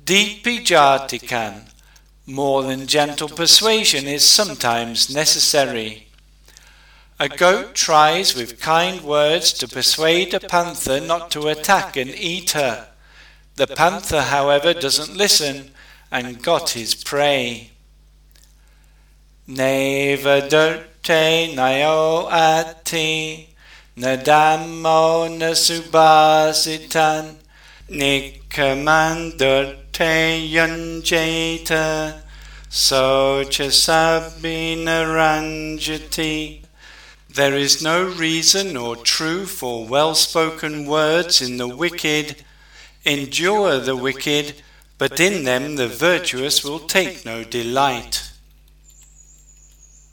Deepi jatikan. More than gentle persuasion is sometimes necessary. A goat tries with kind words to persuade a panther not to attack and eat her. The panther, however, doesn't listen and got his prey. Neva durte nayo ati, nadamo nasubasitan, nikaman durte yunjeta, socha sabina ranjati. There is no reason or truth or well-spoken words in the wicked. Endure the wicked, but in them the virtuous will take no delight.